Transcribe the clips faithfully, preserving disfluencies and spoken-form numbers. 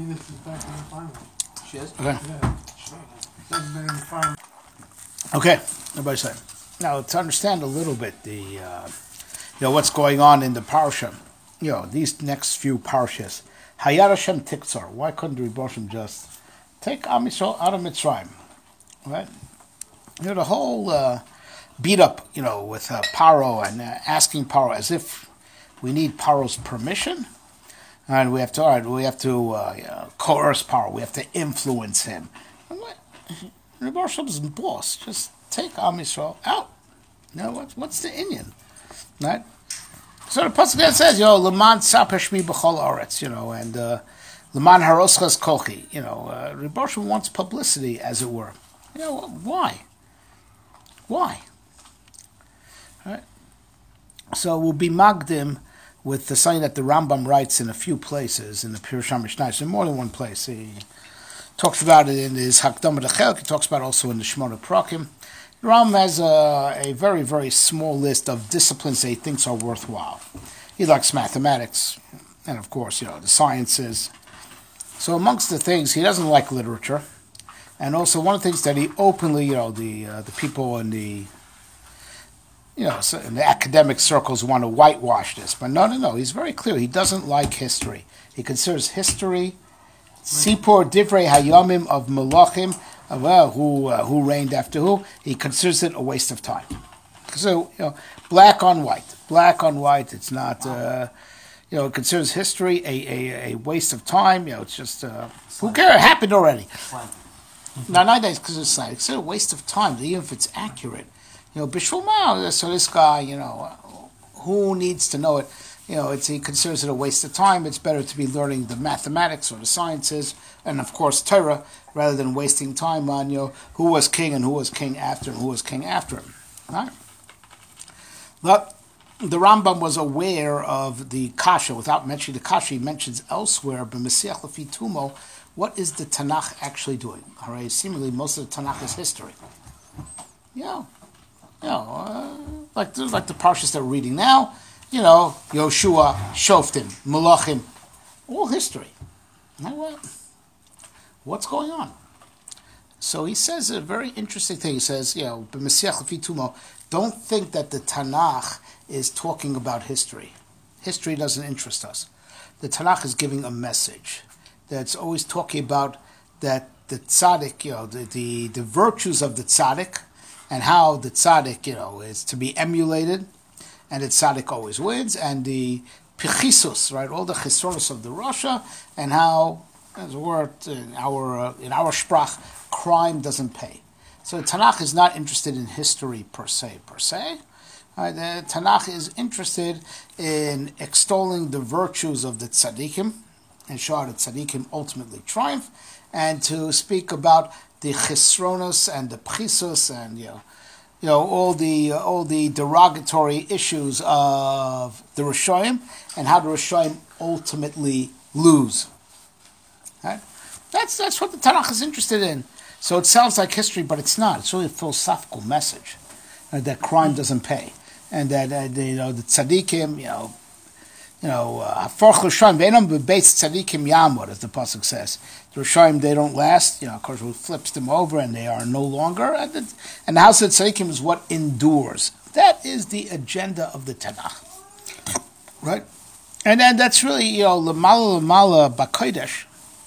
Venus is back in the final. She is? Okay. Yeah. She's been in the final. Okay, everybody say. Now, to understand a little bit the, uh, you know, what's going on in the parsha, you know, these next few parshas, Hayar Hashem Tiktzar, why couldn't the Rebbe Hashem just take Am Yisrael out of Mitzrayim, right? You know, the whole uh, beat up, you know, with uh, Paro and uh, asking Paro as if we need Paro's permission, and we have to, all right, we have to uh, you know, coerce Paro, we have to influence him. Rebbe Hashem's boss, just take Am Yisrael out. You know, what, what's the Indian? Right? So the pasuk there says, you know, Leman Tzapeshmi B'chol Aretz, you know, and uh, Leman Haroschas Kochi, you know, uh, Rebbe Hashem wants publicity, as it were. You know, why? Why? Right? So we'll be magdim with the something that the Rambam writes in a few places in the Pirush HaMishnah. So in more than one place. He talks about it in his Hakdama D'Chelek. He talks about it also in the Shmona Prakim. The Rambam has a, a very, very small list of disciplines that he thinks are worthwhile. He likes mathematics and, of course, you know, the sciences. So amongst the things, he doesn't like literature. And also one of the things that he openly, you know, the uh, the people in the, you know, in the academic circles want to whitewash this. But no, no, no. He's very clear. He doesn't like history. He considers history, Sipur Divrei Hayomim of Melachim, uh, well, who uh, who reigned after who. He considers it a waste of time. So, you know, black on white, black on white. It's not, uh, you know, it considers history a, a, a waste of time. You know, it's just uh, who cares? It happened already. Mm-hmm. Now nowadays, because it's like it's a waste of time, even if it's accurate. You know, Bishulma, so this guy, you know, who needs to know it? You know, it's, he considers it a waste of time. It's better to be learning the mathematics or the sciences, and of course Torah, rather than wasting time on, you know, who was king and who was king after and who was king after him. Right? But the Rambam was aware of the kasha. Without mentioning the kasha, he mentions elsewhere, b'Mesiach Lefi Tumo, what is the Tanakh actually doing? All right, seemingly most of the Tanakh is history. You know, you know, uh, like the, like the parshas that we're reading now. You know, Yoshua, Shoftim, Melachim, all history. Now what? What's going on? So he says a very interesting thing. He says, you know, b'Mesiach Lefi Tumo, don't think that the Tanakh is talking about history. History doesn't interest us. The Tanakh is giving a message. That's always talking about that the tzaddik, you know, the, the, the virtues of the tzaddik, and how the tzaddik, you know, is to be emulated, and the tzaddik always wins, and the pichisus, right, all the chisronos of the Rasha, and how, as a word in our uh, in our sprach, crime doesn't pay. So the Tanakh is not interested in history per se, per se. Right, the Tanakh is interested in extolling the virtues of the tzaddikim, and show that tzaddikim ultimately triumph, and to speak about the chisronos and the pchisus and you know, you know all the uh, all the derogatory issues of the Rishoyim and how the Rishoyim ultimately lose. Right? That's that's what the Tanakh is interested in. So it sounds like history, but it's not. It's really a philosophical message uh, that crime doesn't pay, and that uh, the, you know the tzaddikim, you know. You know, for Rishoyim, they don't base tzaddikim yamod, as the pasuk says. The Rishoyim, they don't last. You know, of course, who flips them over, and they are no longer. And the, and the house of tzaddikim is what endures. That is the agenda of the Tanakh, right? And then that's really, you know, lemala lemala b'kodesh,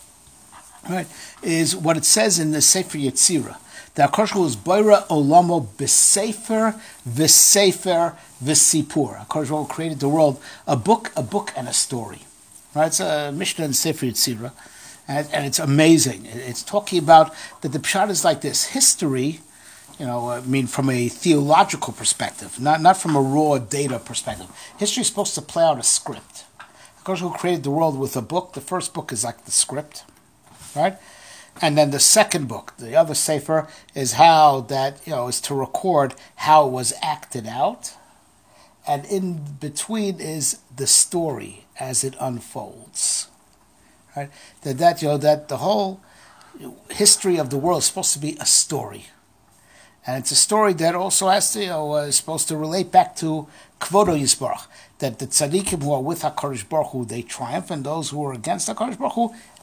right? Is what it says in the Sefer Yetzirah. The HaKadosh Baruch Hu is boira olamo b'sefer v'sefer v'sipur. HaKadosh Baruch Hu created the world, a book, a book, and a story. Right? It's a Mishnah in Sefer Yetzirah, and, and it's amazing. It's talking about that the pshat is like this: history, you know, I mean, from a theological perspective, not not from a raw data perspective. History is supposed to play out a script. HaKadosh Baruch Hu created the world with a book. The first book is like the script, right? And then the second book, the other sefer, is how that, you know, is to record how it was acted out. And in between is the story as it unfolds. Right? That, that you know, that the whole history of the world is supposed to be a story. And it's a story that also has to, you know, uh, is supposed to relate back to Kvodo Yisbarach, that the tzaddikim who are with HaKadosh Baruch Hu, they triumph, and those who are against HaKadosh Baruch Hu,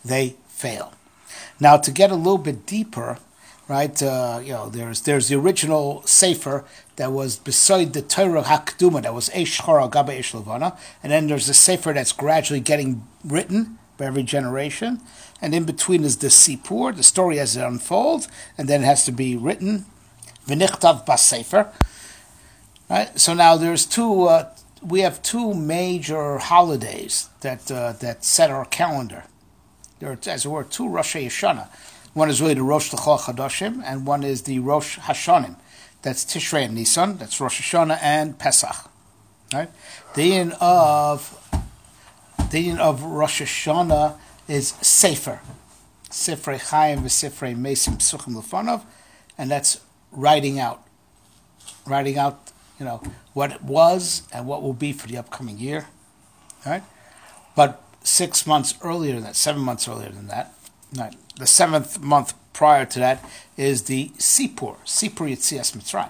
they fail. Now, to get a little bit deeper, right? Uh, you know, there's there's the original sefer that was beside the Torah Hakduma, that was Eish Chora Gaba Eish Levana, and then there's the sefer that's gradually getting written by every generation, and in between is the Sipur, the story as it unfolds, and then it has to be written, V'nichtav Bas Sefer. Right. So now there's two. Uh, we have two major holidays that uh, that set our calendar. There are, as it were, two Rosh Hashanah. One is really the Rosh L'chol Chadashim, and one is the Rosh Hashanim. That's Tishrei and Nisan. That's Rosh Hashanah and Pesach. Right. The yin of the yin of Rosh Hashanah is Sefer, Sifrei Chaim v'Sifrei Mesim Psuchim Lefanov, and that's writing out, writing out, you know, what it was and what will be for the upcoming year. Right. But six months earlier than that, seven months earlier than that, right, the seventh month prior to that is the Sipur, Sipur Yetzias Mitzrayim.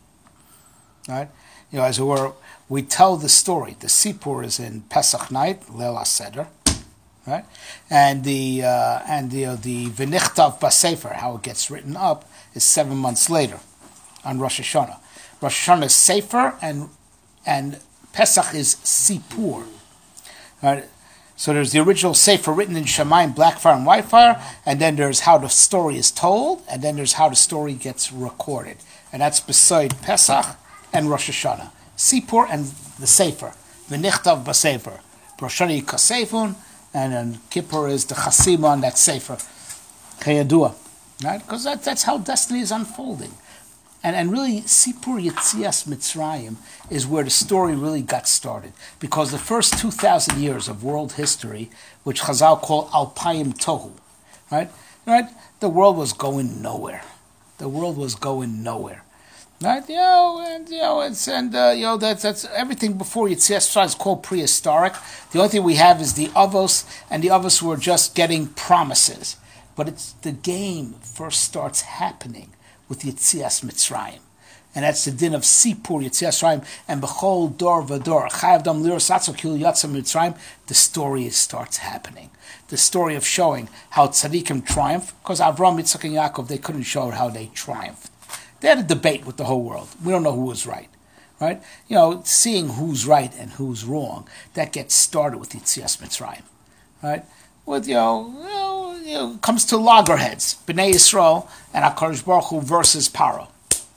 Right? You know, as it were, we tell the story. The Sipur is in Pesach night, Leil HaSeder, right? And the uh, and the uh, the V'nichtav B'Sefer, how it gets written up, is seven months later, on Rosh Hashanah. Rosh Hashanah is Sefer, and and Pesach is Sipur. Right? So there's the original Sefer written in Shemayim, black fire and white fire, and then there's how the story is told, and then there's how the story gets recorded. And that's beside Pesach and Rosh Hashanah. Sipur and the Sefer. V'nichtav b'Sefer. Rosh Hashanah Yikasefun, and then Kippur is the Chasima on that Sefer. Kayadua. Right? Because that, that's how destiny is unfolding. And and really, Sipur Yetzias Mitzrayim is where the story really got started. Because the first two thousand years of world history, which Chazal call Alpayim Tohu, right? Right? The world was going nowhere. The world was going nowhere. Right? You know, and you know, it's and uh, you know that's that's everything before Yetzias Mitzrayim is called prehistoric. The only thing we have is the Avos, and the Avos were just getting promises. But it's the game first starts happening with Yetzias Mitzrayim. And that's the din of Sipur, Yetzias Mitzrayim, and B'chol Dor V'Dor, Chayav Dam Liros Atzok Kil Yatzah Mitzrayim, the story starts happening. The story of showing how tzaddikim triumph, because Avram, Yitzchak, and Yaakov, they couldn't show how they triumphed. They had a debate with the whole world. We don't know who was right. Right? You know, seeing who's right and who's wrong, that gets started with Yetzias Mitzrayim. Right? With, you know, you know, you know, comes to loggerheads, Bnei Yisrael and HaKadosh Baruch Hu versus Paro.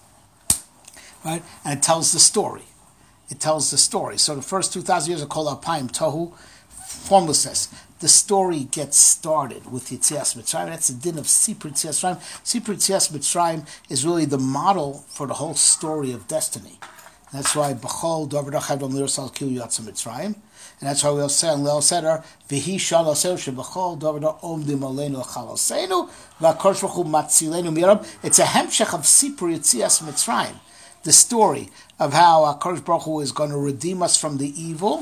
Right? And it tells the story. It tells the story. So the first two thousand years are called Alpayim Tohu, formlessness. The story gets started with Yetzias Mitzrayim. That's the din of Sipur Yetzias Mitzrayim. Sipur Yetzias Mitzrayim is really the model for the whole story of destiny. That's why B'chol Davar Dachav Dom Lirsal Kil Yatzah Mitzrayim. And that's why we'll say in Leil Seder, V'hi Shal Aseu Sheb'chol Davar Da Omdim Aleinu Chalaseinu V'Akadosh Baruch Hu Matzilenu Miram. It's a hemshech of Sipur Yetzias Mitzrayim. The story of how HaKadosh Baruch Hu is going to redeem us from the evil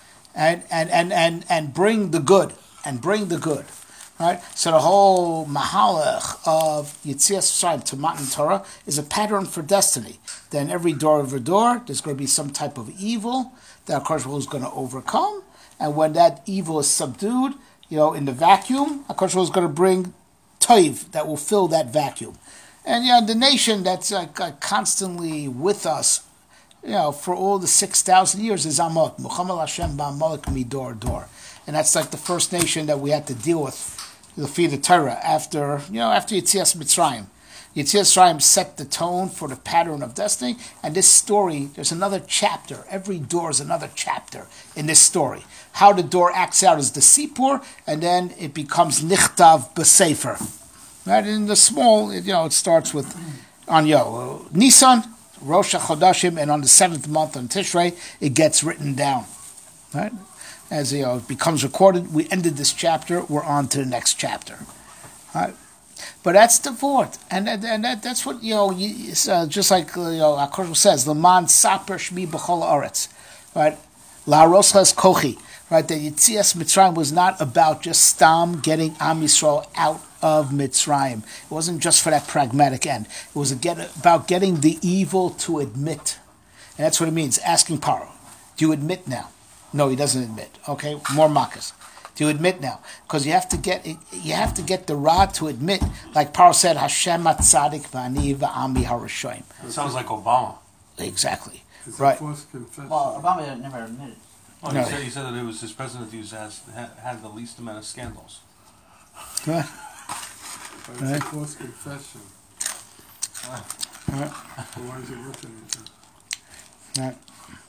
and and, and, and, and bring the good. And bring the good. Right? So the whole mahalach of Yetzias Mitzrayim to Matan Torah is a pattern for destiny. Then every door over door, there's going to be some type of evil that HaKadosh Baruch Hu is going to overcome. And when that evil is subdued, you know, in the vacuum, HaKadosh Baruch Hu is going to bring toiv that will fill that vacuum. And, you know, the nation that's like, uh, constantly with us, you know, for all the six thousand years is Amot. Muhammad Hashem ba'amalek midor dor. And that's like the first nation that we had to deal with, the feed the Torah, after, you know, after Yetzias Mitzrayim. Yetzias Mitzrayim set the tone for the pattern of destiny, and this story, there's another chapter. Every door is another chapter in this story. How the door acts out is the Sipur, and then it becomes Nichtav B'Sefer. Right? In the small, you know, it starts with, on yo, Nisan, Rosh HaChodashim, and on the seventh month on Tishrei, it gets written down. Right? As you know, it becomes recorded, we ended this chapter, we're on to the next chapter. Right? But that's the vort, and and, and that, that's what, you know, it's, uh, just like, you know, HaKadosh says, L'man saper shmi b'chol haaretz, right? La'aros ches kochi, right? That Yetzias Mitzrayim was not about just stam getting Am Yisrael out of Mitzrayim. It wasn't just for that pragmatic end. It was about getting the evil to admit, and that's what it means. Asking Paro, do you admit now? No, he doesn't admit. Okay, more makas. to admit now, because you have to get you have to get the rod to admit, like Paro said, Hashem atzadik v'ani v'ami harashoim. It sounds like Obama. Exactly. It's Right. a forced confession. Well, Obama never admitted. Oh, No. he, said, he said that it was his presidency who has had, had the least amount of scandals. Right. But it's Right. a forced confession. Right. So why is it worth anything? Right.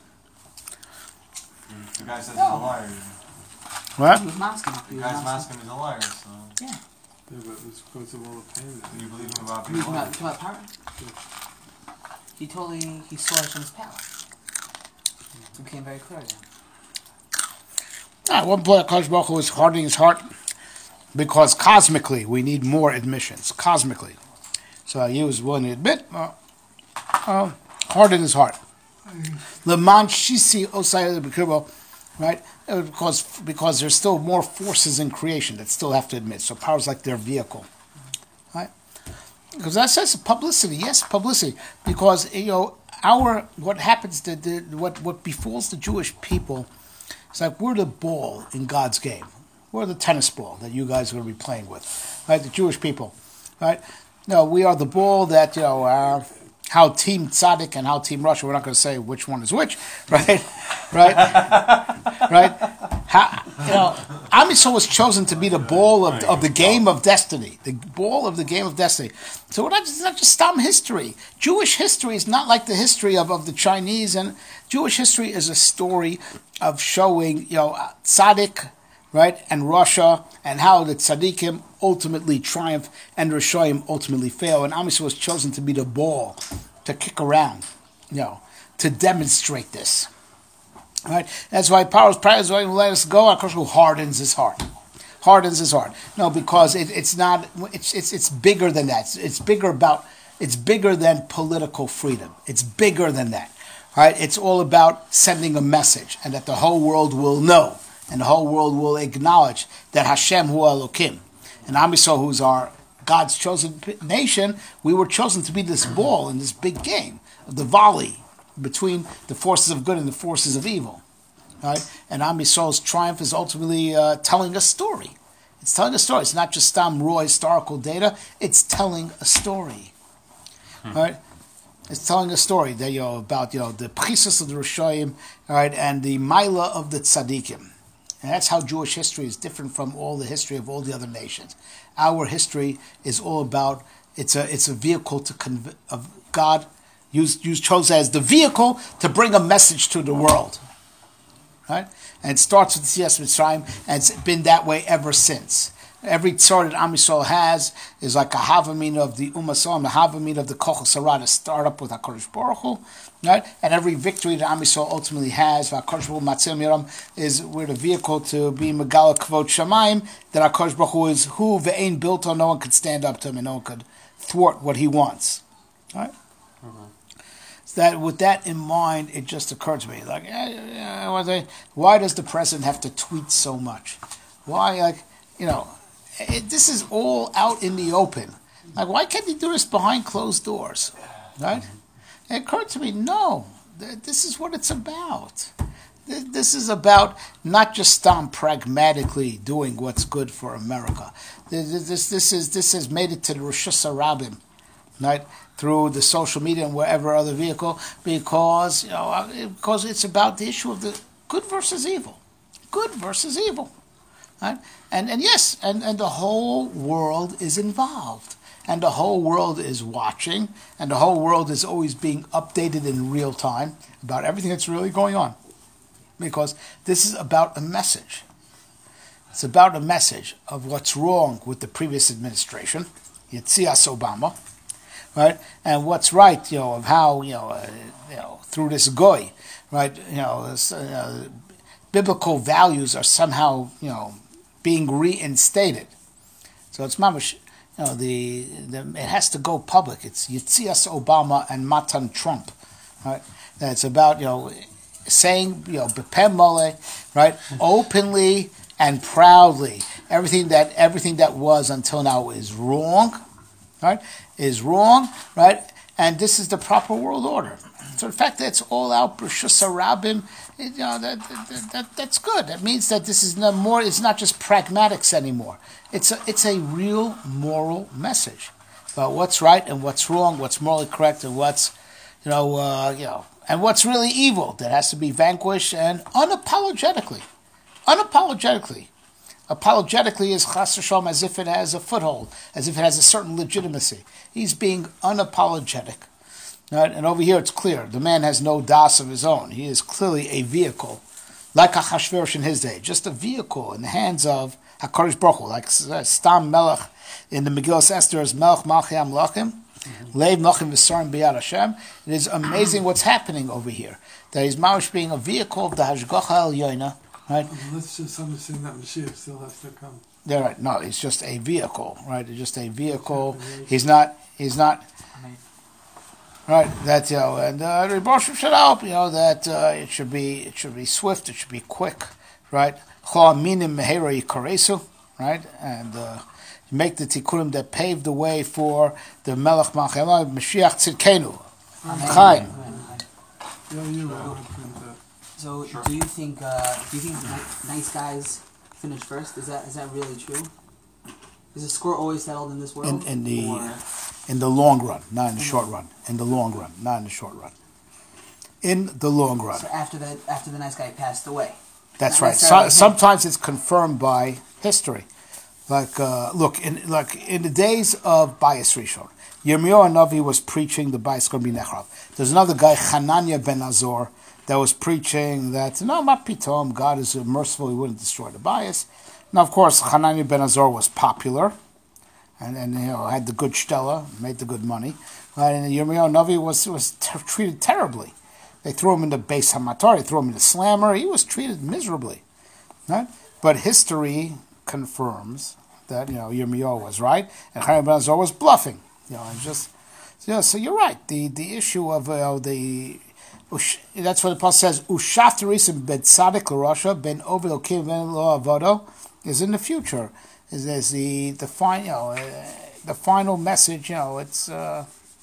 The guy says No. he's a liar. What? He was masking. He The was guy's masking. masking he's a liar, so Yeah. Yeah, but it's because of all the pain. do you believe him about You being a talking liar? about, talking about power? He totally, he saw Hashem's power. It became very clear to him. At one point, Akash Baruch Hu was hardening his heart because cosmically we need more admissions. Cosmically. So he was willing to admit, uh, uh, harden his heart. Leman Shisi Osai B'Kirbo, right? Uh, Because because there's still more forces in creation that still have to admit. So power's like their vehicle, right? Because that says publicity. Yes, publicity. Because you know our what happens to the, what what befalls the Jewish people. It's like we're the ball in God's game. We're the tennis ball that you guys are going to be playing with, right? The Jewish people, right? No, we are the ball that you know. Uh, how Team Tzaddik and how Team Russia. We're not going to say which one is which, right? Right? Right? How, you know, Am Yisrael was chosen to be the ball of, of the game of destiny, the ball of the game of destiny. So we're not, it's not just Stam history. Jewish history is not like the history of, of the Chinese, and Jewish history is a story of showing, you know, Tzaddik, right, and Russia, and how the tzaddikim ultimately triumph and Rishoyim ultimately fail. And Am Yisrael was chosen to be the ball, to kick around, you know, to demonstrate this. Right? That's why Paro's prayer is why he let us go. Of course, who hardens his heart. Hardens his heart. No, because it, it's not. It's it's it's bigger than that. It's, it's bigger about. It's bigger than political freedom. It's bigger than that. Right? It's all about sending a message, and that the whole world will know. And the whole world will acknowledge that Hashem Hu Elokim, and Am Yisrael, who's our God's chosen nation, we were chosen to be this ball in this big game of the volley between the forces of good and the forces of evil, right? And Am Yisrael's triumph is ultimately uh, telling a story. It's telling a story. It's not just Stam raw historical data. It's telling a story, hmm. right? It's telling a story that you know about you know the priestess of the Rishoyim, right, and the Maila of the Tzaddikim. And that's how Jewish history is different from all the history of all the other nations. Our history is all about, it's a it's a vehicle to conv- of God, used, used chose as the vehicle to bring a message to the world. Right? And it starts with Yetzias Mitzrayim, and it's been that way ever since. Every tzor that Am Yisrael has is like a havamina of the Ummah Salam, a havamina of the Kochel Sarah to start up with HaKadosh Baruch Hu, right? And every victory that Am Yisrael ultimately has, HaKadosh Baruch Hu Matzil Miram, is we're the vehicle to be Megala Kvod Shamayim, that HaKadosh Baruch Hu is who ve'ein built on, no one could stand up to him and no one could thwart what he wants, right? Mm-hmm. So that with that in mind, it just occurred to me, like, eh, eh, why does the president have to tweet so much? Why, like, you know, It, this is all out in the open. Like, why can't he do this behind closed doors? Right? It occurred to me, no, th- this is what it's about. Th- this is about not just um, pragmatically doing what's good for America. This, this, this, is, this has made it to the Rosh Hashanah, right? Through the social media and wherever other vehicle, because, you know, because it's about the issue of the good versus evil. Good versus evil. Right? And and yes, and, and the whole world is involved. And the whole world is watching. And the whole world is always being updated in real time about everything that's really going on. Because this is about a message. It's about a message of what's wrong with the previous administration, Yetzias Obama, right? And what's right, you know, of how, you know, uh, you know, through this goy, right, you know, this, uh, biblical values are somehow, you know, being reinstated. So it's mamash, you know, the, the it has to go public. It's Yetzias Obama and Matan Trump, right? And it's about, you know, saying, you know, bepem mole, right, openly and proudly, everything that everything that was until now is wrong, right? Is wrong, right? and this is the proper world order. So the fact that it's all out B'Rishus Harabim, you know, that, that, that that's good. That means that this is no more. It's not just pragmatics anymore. It's a it's a real moral message about what's right and what's wrong, what's morally correct and what's you know uh, you know and what's really evil that has to be vanquished and unapologetically, unapologetically. Apologetically is chas v'shalom as if it has a foothold, as if it has a certain legitimacy. He's being unapologetic. Right? And over here it's clear. The man has no das of his own. He is clearly a vehicle, like Achashverosh in his day, just a vehicle in the hands of HaKadosh Baruch Hu, like Stam Melech in the Megillah Esther as Melech Malchei Amlachim, Leiv Melchim V'Sarim B'Yad Hashem. It is amazing what's happening over here. That he's mamish being a vehicle of the Hashgacha Elyoina. Right? Let's just understand that Mashiach still has to come. Yeah, right. No, he's just a vehicle, right? He's just a vehicle. He's not. He's not. Right. That you know, and uh, Rebbe should help. You know that uh, it should be. It should be swift. It should be quick. Right. Choaminim mehera yikaresu. Right. And uh, make the tikkunim that pave the way for the Melech Malchei Mashiach Tzidkenu. Chaim. Yeah, you want to print that. So, do you think uh, do you think ni- nice guys finish first? Is that is that really true? Is the score always settled in this world? In, in the Or- in the long run, not in the short run. In the long run, not in the short run. In the long run. So after that, after the nice guy passed away. That's Not right. So, necessarily him. sometimes it's confirmed by history. Like, uh, look, in like in the days of Bayis Rishon, Yirmiyahu Navi was preaching the Bayis going to be Nechrav. There's another guy, Hananiah ben Azor, that was preaching that, no, not pitom, God is merciful, he wouldn't destroy the Bayis. Now, of course, Hananiah ben Azor was popular, and, and you know, had the good shtella, made the good money. Right? And Yirmiyahu Navi was, was t- treated terribly. They threw him into Beis Hamatar, they threw him into Slammer, he was treated miserably. Right? But history confirms that, you know, Yirmiyahu was right, and Hananiah ben Azor was bluffing. You know, and just, you know, so you're right. The the issue of uh, the, that's what the Paul says, Ushaf Teresim ben Tzadik l'Rasha ben Oved Okim ben Lo Avodo, is in the future. Is there's the the final, you know, uh, the final message. You know, it's uh,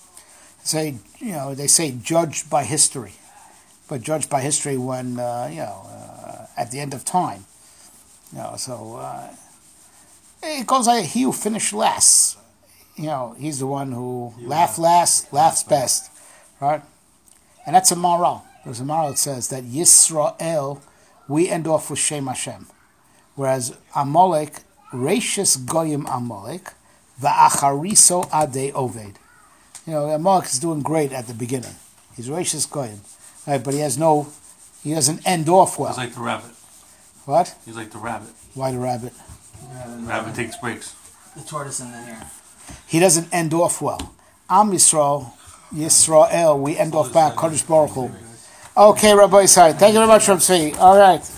say you know they say judged by history, but judged by history when uh, you know uh, at the end of time. You know, so uh, it goes like he who finished last. You know, he's the one who You laughed last, laughs best, right? And that's a moral. There's a moral that says that Yisrael, we end off with Shem Hashem. Whereas Amalek, Reishis Goyim Amalek, Va'achariso Ade Oved. You know, Amalek is doing great at the beginning. He's Reishis Goyim. Right, but he has no, he doesn't end off well. He's like the rabbit. What? He's like the rabbit. Why the rabbit? Uh, Rabbit takes breaks. the tortoise in the hair. He doesn't end off well. Am Yisrael, Yisrael, we end off by HaKadosh Baruch Hu. Okay, Rabbi Isai, thank you very much, Rabbi Tzvi. All right.